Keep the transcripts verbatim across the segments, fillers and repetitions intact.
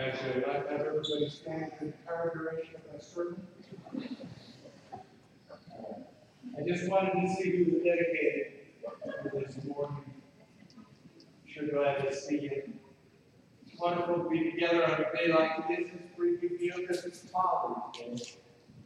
Actually, I'd like to have everybody stand for the entire duration of my sermon. I just wanted to see who was dedicated to this morning. Sure glad to see you. It's wonderful to be together on a day like this. It's a pretty big deal because it's Father's Day.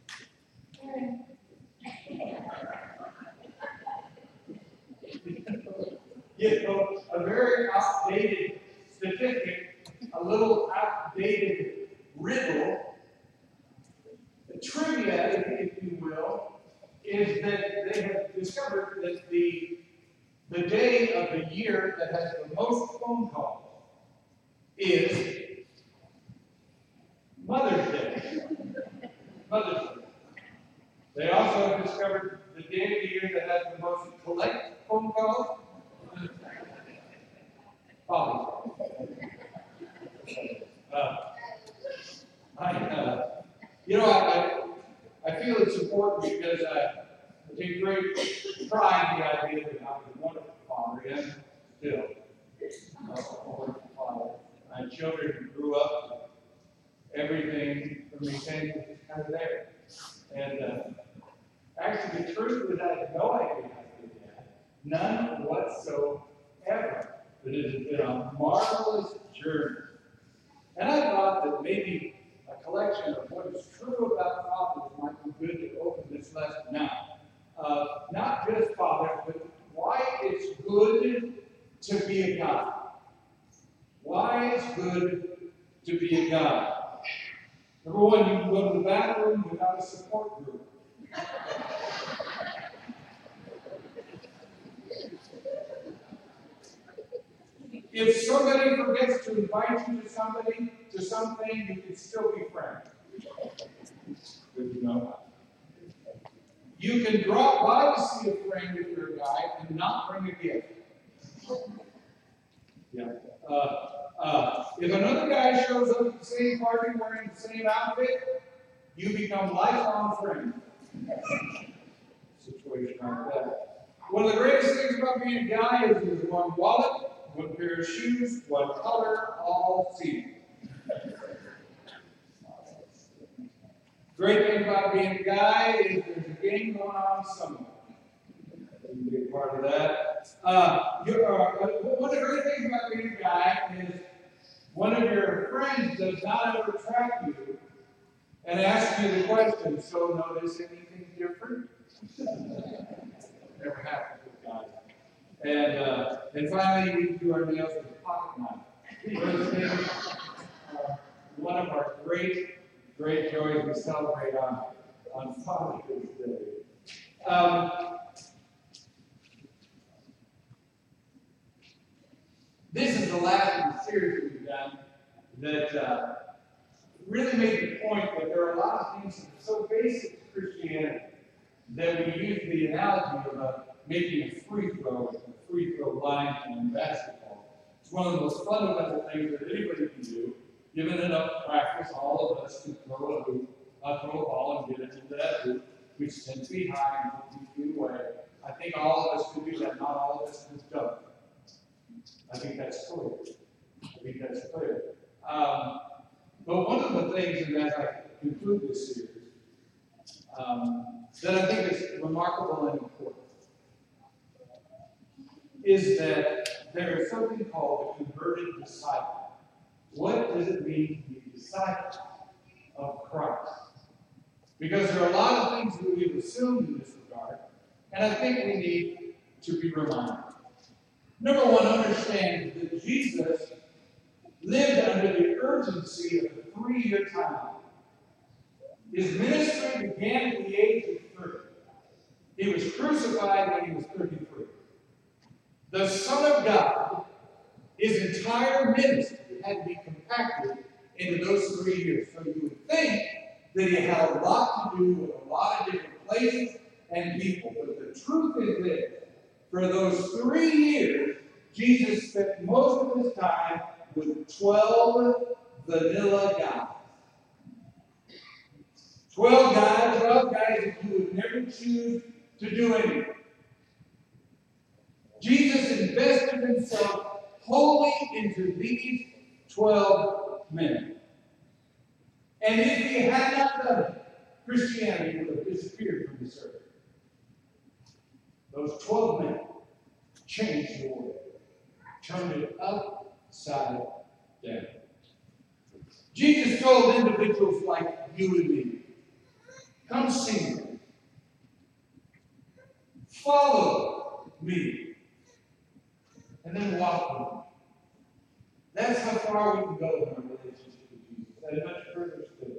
You know, a very outdated statistic, a little outdated riddle, the trivia, if, if you will, is that they have discovered that the, the day of the year that has the most phone calls is Mother's Day. Mother's Day. They also have discovered the day of the year that has the most collect phone calls. Father's Day. Uh, I, uh, you know, I, I feel it's important because I take great pride in the idea that I'm a wonderful father, and still I'm a wonderful father. My children grew up, everything from me saying was kind of there. And uh, actually, the truth is, I had no idea how to do that. None whatsoever. But it has been a marvelous journey. And I thought that maybe a collection of what is true about fathers might be good to open this lesson now. Uh, not just fathers, but why it's good to be a guy. Why it's good to be a guy. Number one, you can go to the bathroom without a support group. If somebody forgets to invite you to somebody, to something, you can still be friends. Good to know. You can drop by to see a friend if you're a guy and not bring a gift. Yeah. Uh, uh, if another guy shows up at the same party wearing the same outfit, you become lifelong friends. Situation like that. One of the greatest things about being a guy is there's one wallet, one pair of shoes, one color, all seasons. Great thing about being a guy is there's a game going on somewhere. You can be a part of that. Uh, you are, one of the great things about being a guy is one of your friends does not ever track you and ask you the question, so notice anything different? Never happens with guys. And, uh, and finally, we do our nails with a pocket knife. Uh, one of our great, great joys we celebrate on, on Father's Day. Um, this is the last of the series we've done that uh, really made the point that there are a lot of things that are so basic to Christianity that we use the analogy of uh, making a free throw, a free throw line in basketball. It's one of the most fundamental things that anybody can do. Given enough practice, all of us can throw a hoop, uh, throw a ball and get it into that hoop, which is ten feet high and fifty feet away. I think all of us can do that. Not all of us can jump. I think that's clear. I think that's clear. Um, but one of the things, and as I conclude this series, um, that I think is remarkable and important, is that there is something called a converted disciple. What does it mean to be a disciple of Christ? Because there are a lot of things that we've assumed in this regard, and I think we need to be reminded. Number one, understand that Jesus lived under the urgency of a three-year timeline. His ministry began at the age of thirty. He was crucified when he was thirty-three. The Son of God, his entire ministry had to be compacted into those three years. So you would think that he had a lot to do with a lot of different places and people. But the truth is this. For those three years, Jesus spent most of his time with twelve vanilla guys. Twelve guys, twelve guys that you would never choose to do anything. Jesus invested himself wholly into these twelve men. And if he had not done it, Christianity would have disappeared from this earth. Those twelve men changed the world, turned it upside down. Jesus told individuals like you and me, come see me. Follow me. And then walk with me. That's how far we can go in our relationship with Jesus. That much further still.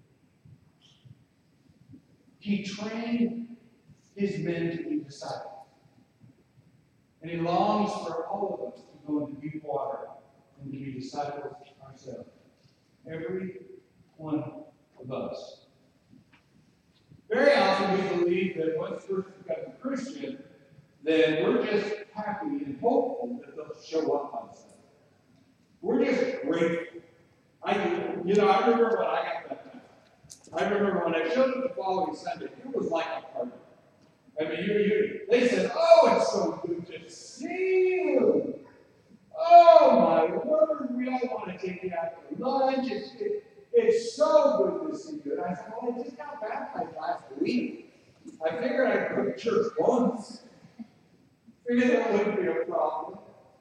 He trained his men to be disciples. And he longs for all of us to go into deep water and to be disciples ourselves. Every one of us. Very often we believe that once we become a Christian, then we're just happy and hopeful that they'll show up on Sunday. We're just grateful. I, you know, I remember when I got baptized. I remember when I showed up the following Sunday, it was like a party. I mean, you, you, they said, oh, it's so good to see you. Oh, my word, we all want to take you out to lunch. It's, it, it's so good to see you. And I said, well, I just got baptized last week. I figured I'd go to church once. Figured that wouldn't be a problem.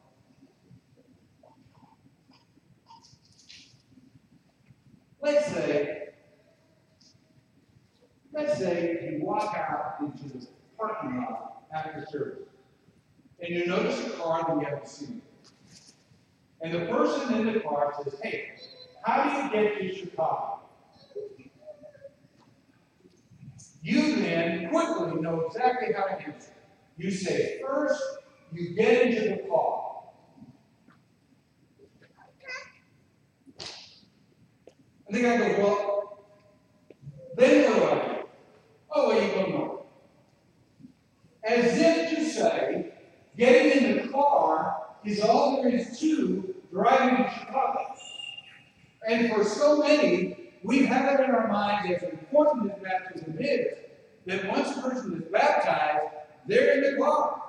Let's say, let's say you walk out into the parking lot after service, and you notice a car that you haven't seen. And the person in the car says, hey, how do you get to Chicago? You then quickly know exactly how to answer. You say, first, you get into the car. And the guy goes, well, then what do I do? Oh, well, you go north. As if to say, getting in the car is all there is to driving to Chicago. And for so many, we have it in our minds, as important as baptism is, that once a person is baptized, they're in the car.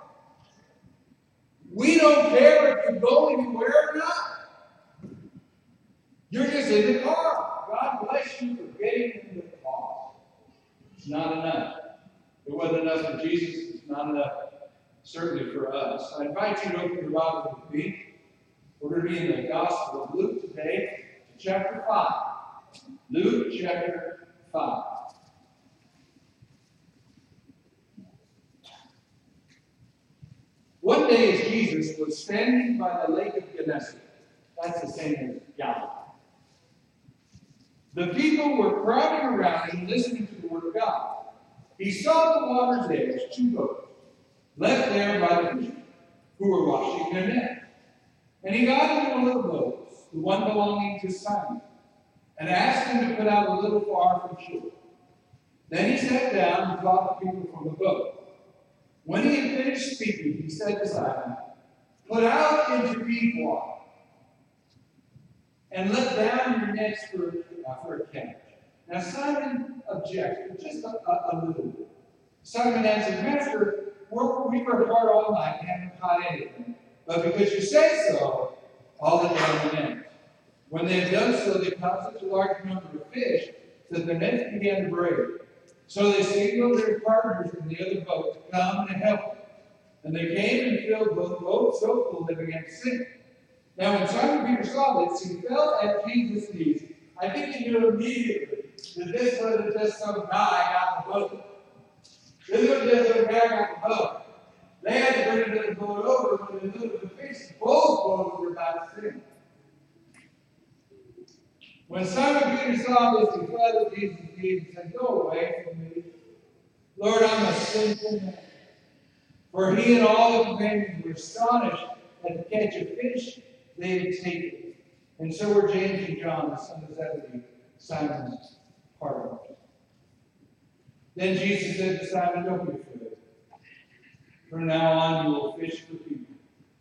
We don't care if you go anywhere or not. You're just in the car. God bless you for getting in the car. It's not enough. It wasn't enough for Jesus. It's not enough, certainly for us. I invite you to open your Bible with me. We're going to be in the Gospel of Luke today, to chapter five. Luke chapter five. One day as Jesus was standing by the lake of Gennesaret, that's the same as Galilee, the people were crowding around him listening to the word of God. He saw at the water's edge two boats, left there by the fishermen, who were washing their nets. And he got into one of the boats, the one belonging to Simon, and asked him to put out a little far from shore. Then he sat down and taught the people from the boat. When he had finished speaking, he said to Simon, put out into deep water, and let down your nets for, uh, for a catch. Now Simon objected, just a, a, a little bit. Simon answered, Master, we're, we were hard all night and haven't caught anything. But because you say so, I'll let down the nets. When they had done so, they caught such a large number of fish that the nets began to break. So they signaled their partners in the other boat to come and help them. And they came and filled both boats so full they began to sink. Now when Simon Peter saw this, he fell at Jesus' knees. I think he knew immediately that this wasn't just some guy got in the boat. This wasn't just some guy got in the boat. They had to bring the boat over when they knew the fish, both boats were about to sink. When Simon Peter saw this, he fell at Jesus' knees and said, go away from me. Lord, I'm a sinful man. For he and all the companions were astonished at the catch of fish they had taken. And so were James and John, the son of Zebedee, Simon's partners. Then Jesus said to Simon, don't be afraid. From now on, you will fish for people.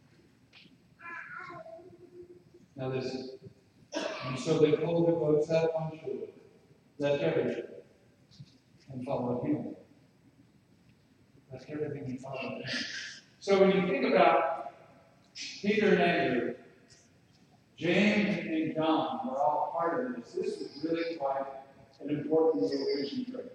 Now listen. And so they pulled the boats up on shore, left everything, and followed him. Left everything and followed him. So when you think about Peter and Andrew, James and John were all part of this. This was really quite an important little fishing trip.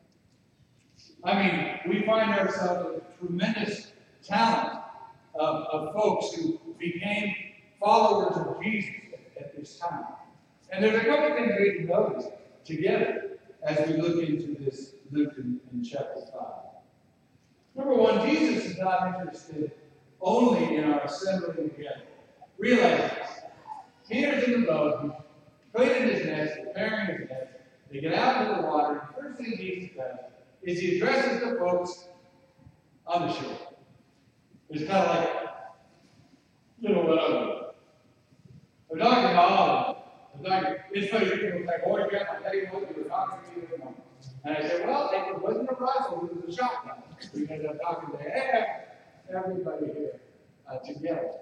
I mean, we find ourselves with tremendous talent of, of folks who became followers of Jesus at, at this time. And there's a couple of things we can notice together as we look into this Luke in, in chapter five. Number one, Jesus is not interested only in our assembling together. Realize this. Peter's in the boat, he's cleaning his nets, preparing his nets. They get out into the water, and the first thing Jesus does is he addresses the folks on the shore. It's kind of like, you know what I'm doing. I'm talking to all of them. I'm talking, it's funny, people say, boy, Jeff, I tell you what, you were talking to me this morning. And I said, well, it wasn't a rifle, it was a shotgun. Because I'm talking to everybody here uh, together.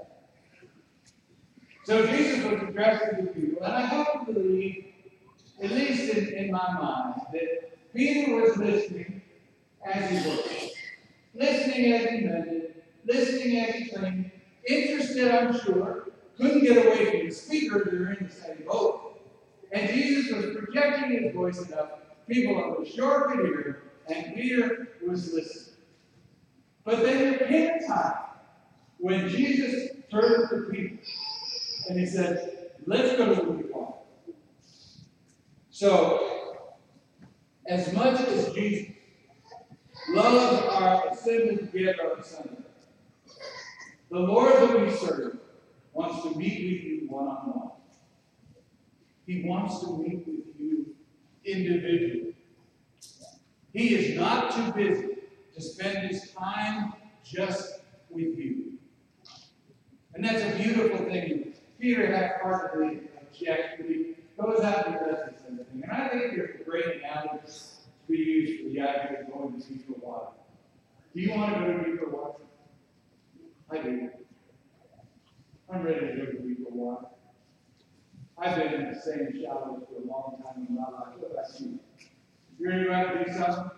So Jesus was addressing the people, and I have to believe, at least in, in my mind, that Peter was listening as he worked, listening as he mended, listening as he cleaned, interested, I'm sure, couldn't get away from the speaker, they were in the same boat. And Jesus was projecting his voice enough, people on the shore could hear him, and Peter was listening. But then there came a time when Jesus turned to Peter, and he said, let's go to the water. So, as much as Jesus loves our assembly together on Sunday, the Lord that we serve wants to meet with you one-on-one. He wants to meet with you individually. He is not too busy to spend his time just with you. And that's a beautiful thing. Peter had partly objected, but he goes out and does this kind of thing. And I think there's a great analogy to be used for the idea of going to deeper water. Do you want to go to deeper water? I do. I'm ready to go to deeper water. I've been in the same shallows for a long time in my life. What about you? You ready to go out and do something?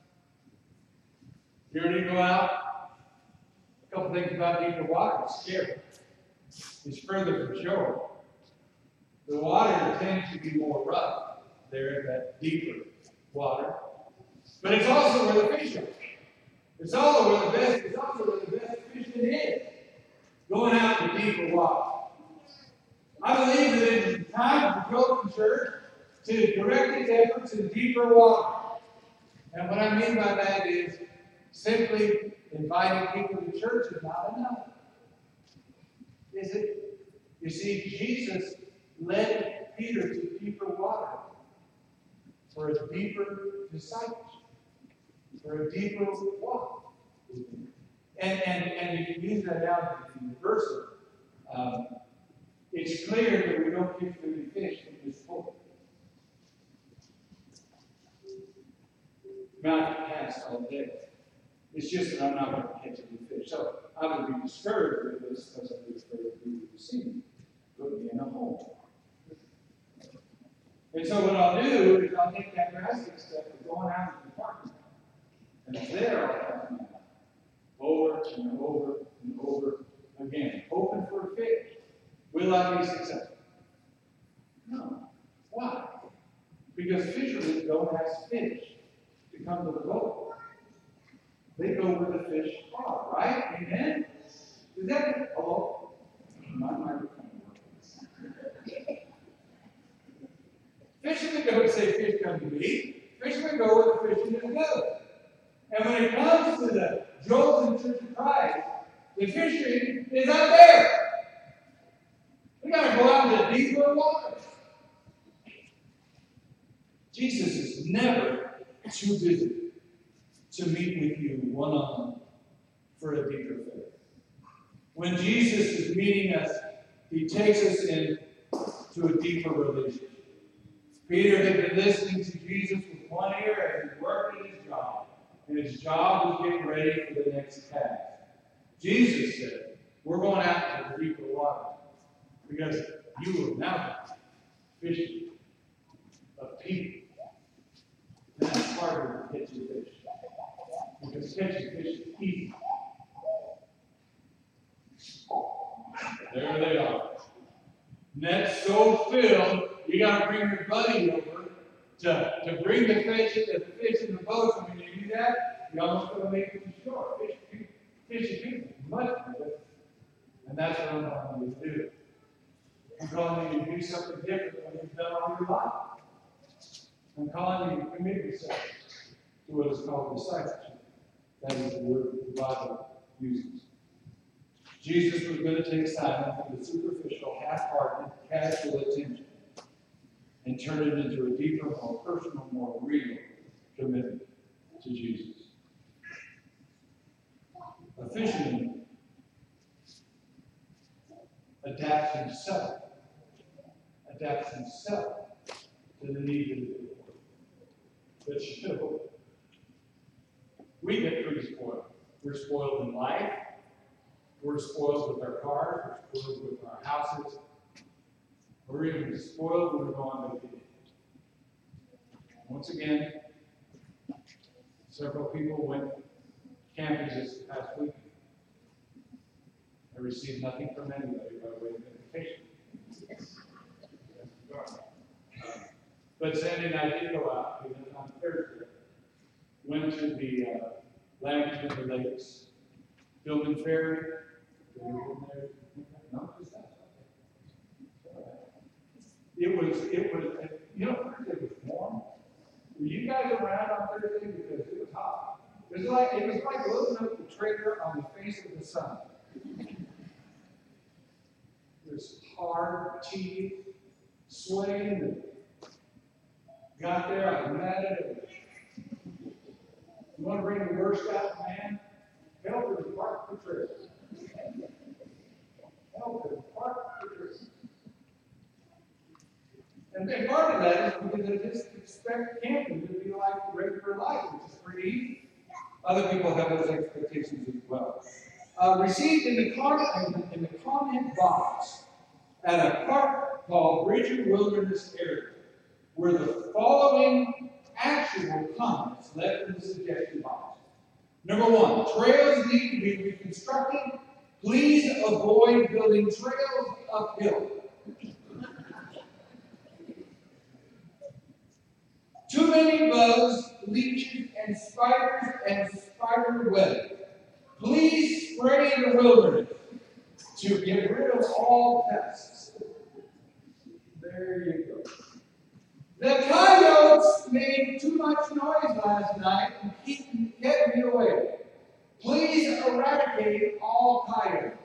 You ready to go out? A couple things about deeper water. It's scary. It's further from shore. The water tends to be more rough there in that deeper water. But it's also where the fish are. It's also where the best, it's also where the best fishing is. Going out to deeper water. I believe that it is time for the Golden Church to direct its efforts in deeper water. And what I mean by that is simply inviting people to church is not enough. Is it? You see, Jesus led Peter to deeper water for a deeper discipleship, for a deeper walk. And, and, and if you use that out in the verse, um, it's clear that we don't catch many fish from this boat. Not cast all day. It's just that I'm not going to catch any fish. So I would be discouraged with this because I was afraid of you to see me. Put me in a hole. And so what I'll do is I'll take that drastic step of going out to the parking lot. And there I'll come out. Over and over and over again. Hoping for a fish. Will I be successful? No. Why? Because fishermen don't ask fish to come to the boat. They go where the fish are, right? Amen? Is that, hello? My microphone works. Fishermen don't say fish come to me. Fishermen go where the fishing is good. And when it comes to the Joel's Church of Christ, the fishing is out there. We got to go out into deeper waters. Jesus is never too busy to meet with you one-on-one for a deeper faith. When Jesus is meeting us, he takes us in to a deeper relationship. Peter had been listening to Jesus with one ear as he worked in his job, and his job was getting ready for the next task. Jesus said, we're going out to the deeper water because you are now fishing of people. And that's harder to catch a fish. Because catching fish is easy. There they are. Net's so filled, you got to bring your buddy over to, to bring the fish, the fish in the boat. And when you do that, you almost going to make it to shore. Fish, fish, fish, much better. And that's what I'm calling you to do. I'm calling you to do something different than you've done all your life. I'm calling you to commit yourself to what is called discipleship. That is the word the Bible uses. Jesus was going to take Simon from the superficial, half-hearted, casual attention and turn it into a deeper, more personal, more real commitment to Jesus. A fisherman adapts himself, adapts himself to the needs of the people. But you know, we get pretty spoiled. We're spoiled in life. We're spoiled with our cars. We're spoiled with our houses. We're even spoiled when we go on vacation. Once again, several people went camping this past week. I received nothing from anybody by way of invitation. Um, but Sandy and I did go out. We went on Thursday. Went to the uh, Lamington Lakes. Building Ferry. No, just that. It was, it was, you know, Thursday was warm. Were you guys around on Thursday? Because it was hot. It was like, it was like looking up the trailer on the face of the sun. It was hard, teeth, sweating, and got there, I was mad at it. You want to bring the worst out, man? Help her park the trailer. Help her park the trailer. And, and part of that is because they just expect camping to be like regular life, which is pretty easy. Other people have those expectations as well. Uh, received in the, comment, in the comment box at a park called Bridger Wilderness Area, where the following actual comments left in the suggestion box. Number one, trails need to be reconstructed. Please avoid building trails uphill. Too many bugs, leeches, and spiders and spider webs. Please spray in the wilderness to get rid of all pests. There you go. The coyotes made too much noise last night and keep, kept me away. Please eradicate all coyotes.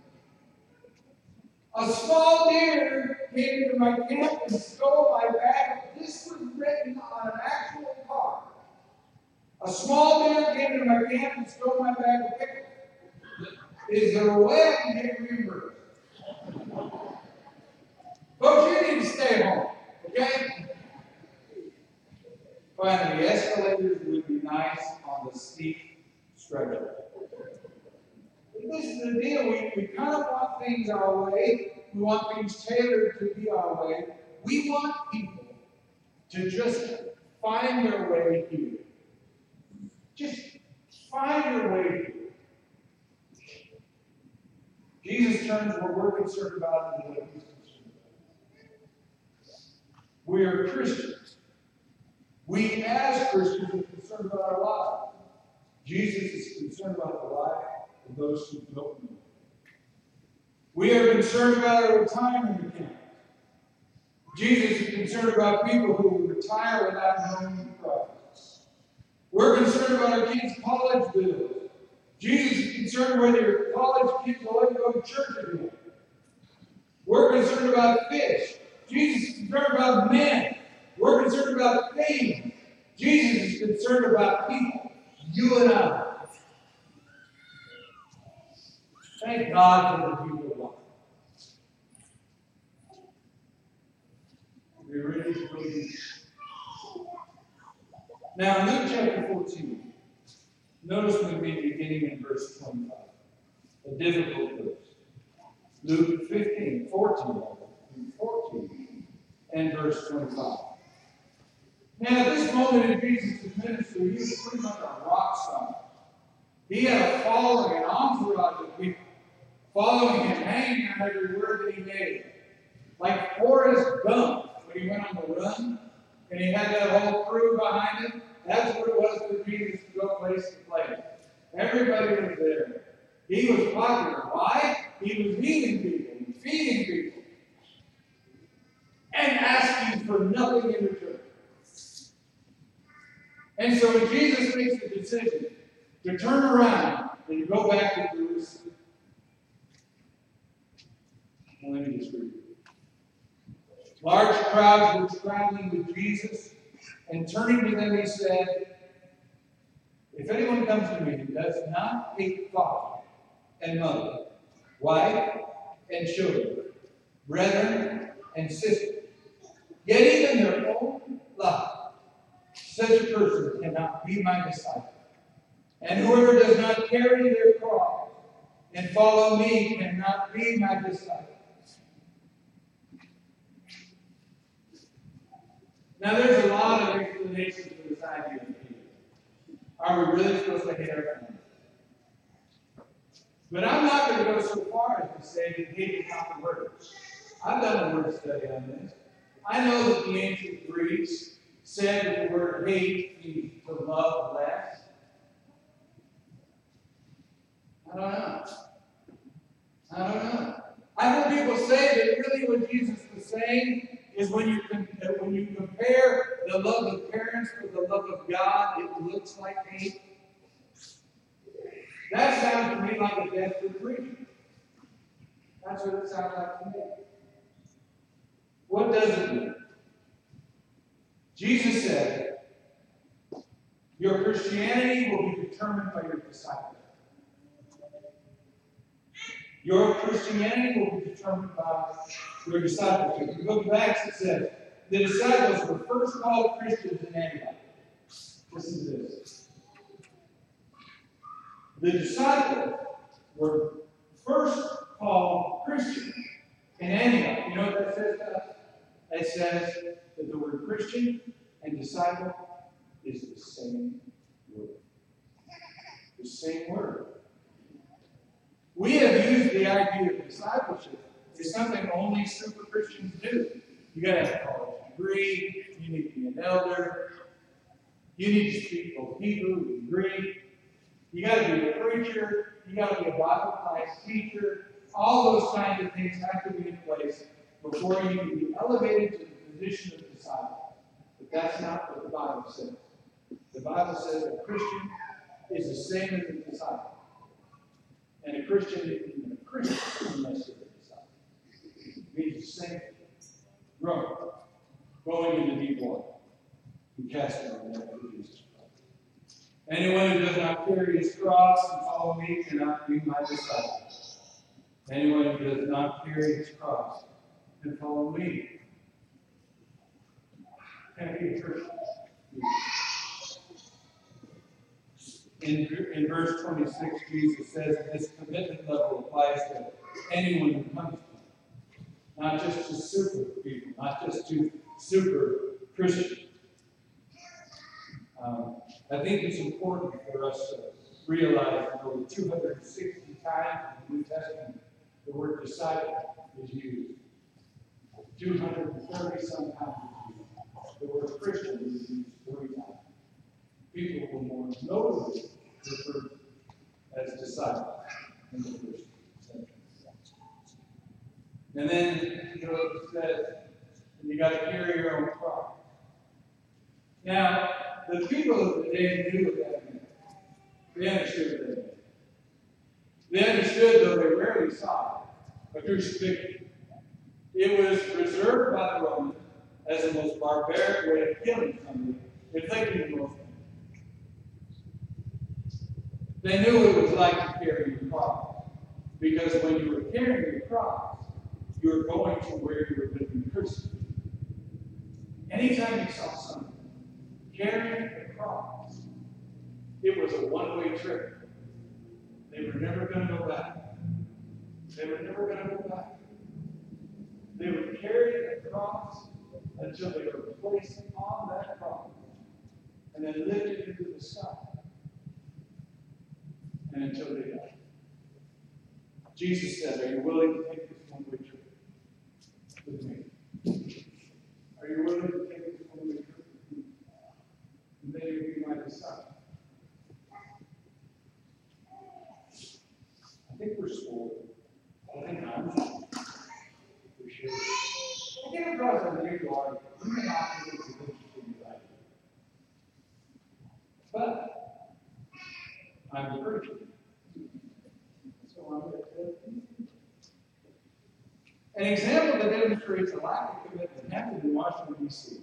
A small deer came into my camp and stole my bag. This was written on an actual card. A small deer came into my camp and stole my bag of pickles. Is there a way I can get reimbursed? Folks, you need to stay home, okay? Finally, escalators would be nice on the steep stretcher. This is the deal. We, we kind of want things our way. We want things tailored to be our way. We want people to just find their way here. Just find your way here. Jesus turns what we're concerned about into what he's concerned about. We are Christians. We as Christians are concerned about our lives. Jesus is concerned about the life of those who don't know. We are concerned about our retirement account. Jesus is concerned about people who will retire without knowing Christ. We're concerned about our kids' college bills. Jesus is concerned whether your college kids will ever go to church again. We're concerned about fish. Jesus is concerned about men. We're concerned about things. Jesus is concerned about people. You and I. Thank God for the people of God. We're ready to go deep. Now, in Luke chapter fourteen, notice with me beginning in verse twenty-five. A difficult verse. Luke fifteen, fourteen, fourteen, and verse twenty-five. Now, at this moment in Jesus' ministry, he was pretty much a rock star. He had a following, an entourage of people following him, hanging on every word that he made. Like Forrest Gump, when he went on the run, and he had that whole crew behind him. That's what it was for Jesus to go place to place. Everybody was there. He was popular. Why? He was healing people, and feeding people, and asking for nothing in return. And so when Jesus makes the decision to turn around and to go back to Jerusalem, well, let me just read it. Large crowds were traveling with Jesus, and turning to them he said, "If anyone comes to me and does not hate father and mother, wife and children, brethren and sisters, yet even their own life, such a person cannot be my disciple. And whoever does not carry their cross and follow me cannot be my disciple." Now, there's a lot of explanations for this idea of hate. Are we really supposed to hate our family? But I'm not going to go so far as to say that hate is not the word. I've done a word study on this. I know that the ancient Greeks said that the word hate means to love less. I don't know. I don't know. I've heard people say that really what Jesus was saying is when you can, when you compare the love of parents with the love of God, it looks like hate. That sounds to me like a desperate preacher. That's what it sounds like to me. What does it mean? Jesus said, your Christianity will be determined by your discipleship. Your Christianity will be determined by your discipleship. In the book of Acts it says, the disciples were first called Christians in Antioch. Listen to this. The disciples were first called Christians in Antioch. You know what that says to us? It says that the word Christian and disciple is the same word. The same word. We have used the idea of discipleship as something only super Christians do. You got to have a college degree. You need to be an elder. You need to speak both Hebrew and Greek. You got to be a preacher. You got to be a Bible class teacher. All those kinds of things have to be in place before you can be elevated to the position of disciple. But that's not what the Bible says. The Bible says a Christian is the same as a disciple. And a Christian isn't even a Christian unless they're a disciple. It means the same thing. Growing. Going into deep water. And casting on the net of Jesus Christ. Anyone who does not carry his cross and follow me cannot be my disciple. Anyone who does not carry his cross and follow me can't be a Christian. In, in verse twenty-six, Jesus says that this commitment level applies to anyone who comes to him. Not just to super people, not just to super Christians. Um, I think it's important for us to realize that over two hundred sixty times in the New Testament, the word disciple is used. two hundred thirty sometimes is used. The word Christian is used three times. People were more notably referred as disciples in the first century. And then, you know, it says, you got to carry your own cross. Now, the people of the day knew what that meant. They understood what that meant. They understood, though they rarely saw it, a crucifixion. It was reserved by the Romans as the most barbaric way of killing somebody, inflicting the most. They knew what it was like to carry your cross. Because when you were carrying your cross, you were going to where you were going to be crucified. Anytime you saw someone carrying a cross, it was a one-way trip. They were never going to go back. They were never going to go back. They would carry the cross until they were placed on that cross and then lifted into the sky. And until they died. Jesus said, are you willing to take this one-way trip with me? wherever you are, you may not think it's as interesting as I do. But I'm the preacher. So I'm going to tell you. An example that demonstrates a lack of commitment happened in Washington, D C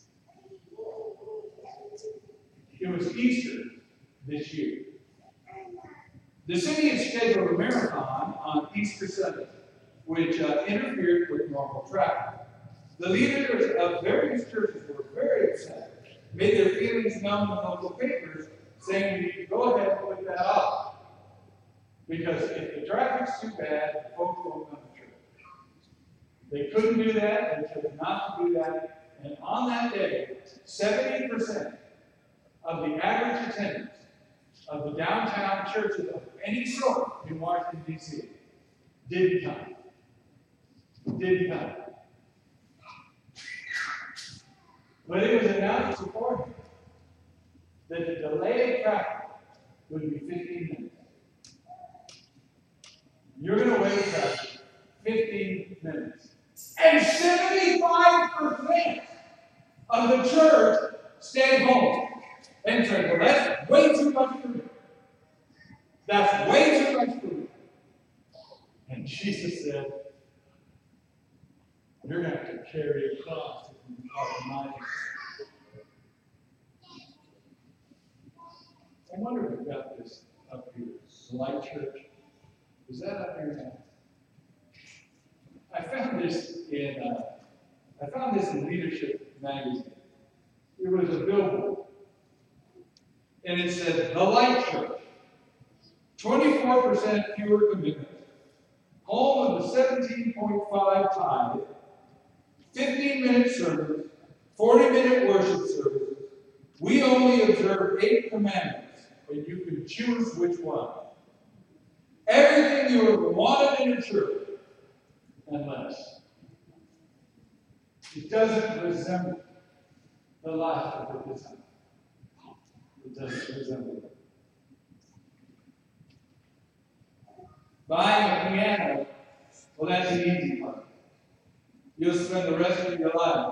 It was Easter this year. The city had scheduled a marathon on Easter Sunday, which uh, interfered with normal traffic. The leaders of various churches were very upset, made their feelings known in local papers, saying we need to go ahead and put that off. Because if the traffic's too bad, folks won't come to church. They couldn't do that, they chose not to do that, and on that day, seventy percent of the average attendance of the downtown churches of any sort in Washington, D C didn't come. Didn't come. But it was announced beforehand that the delay of traffic would be fifteen minutes. You're going to wait traffic fifteen minutes. And seventy-five percent of the church stayed home. And said, well, that's way too much for me. That's way too much for me. And Jesus said, you're going to have to carry a cross if you compromise. I wonder if we've got this up here. The Light Church. Is that up here now? I found this in uh, I found this in Leadership magazine. It was a billboard. And it said, The Light Church. twenty-four percent fewer commitments. Home of the seventeen point five tithe. fifteen minute service. forty minute worship services. We only observe eight commandments, but you can choose which one. Everything you ever wanted in a church, and less. It doesn't resemble the life of the disciple. It doesn't resemble it. Buying a piano, well, that's the easy part. You'll spend the rest of your life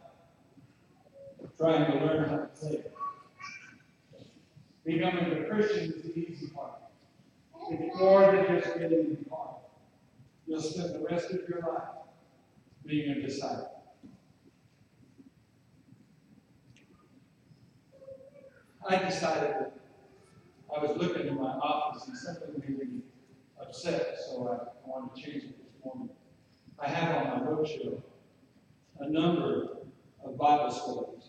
trying to learn how to play it. Becoming a Christian is the easy part. It's more than just getting the part. You'll spend the rest of your life being a disciple. I decided that I was looking in my office and something made me upset, so I wanted to change it this morning. I have on my roadshow a number of Bible stories.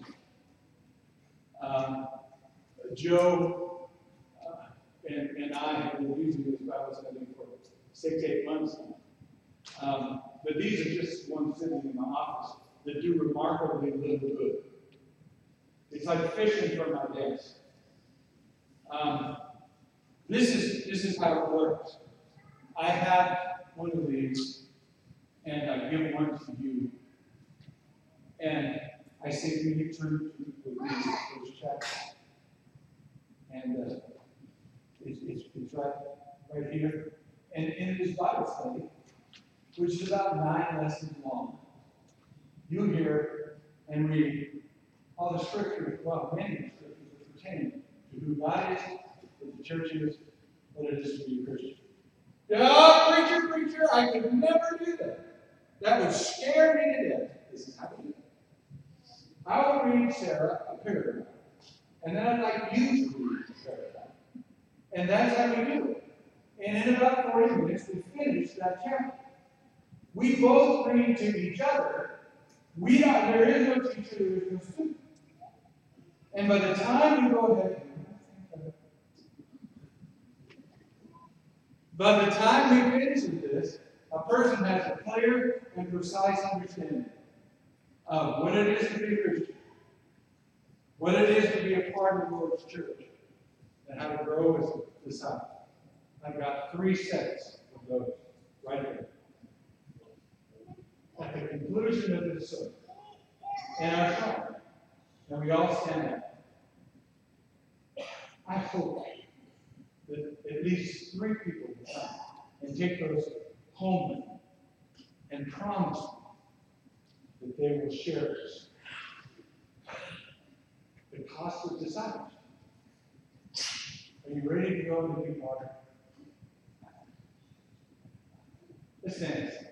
Um, Joe uh, and, and I have been using this Bible study for six, eight months now. Um, but these are just ones sitting in my office that do remarkably little good. It's like fishing from my desk. Um, this is this is how it works. I have one of these, and I give one to you. And I say, can you turn to the first chapter? And uh, it's, it's, it's right, right here. And in this Bible study, which is about nine lessons long, you hear and read all the scriptures, well, many scriptures that pertain to who God is, what the church is, what it is to be a Christian. Oh, preacher, preacher, I could never do that. That would scare me to death. This is how we do it. I will read Sarah a paragraph, and then I'd like you to read a paragraph. And that's how we do it. And in about forty minutes, we finish that chapter. We both read to each other. We don't, there is no teacher, there is no student. And by the time you go ahead, by the time we finish with this, a person has a clear and precise understanding of what it is to be a Christian, what it is to be a part of the Lord's church, and how to grow as a disciple. I've got three sets of those right here. At the conclusion of this sermon, in our song, and we all stand up. I hope that at least three people will come and take those home with them and promise that they will share the cost of discipleship. Are you ready to go to the deep water? Let's stand.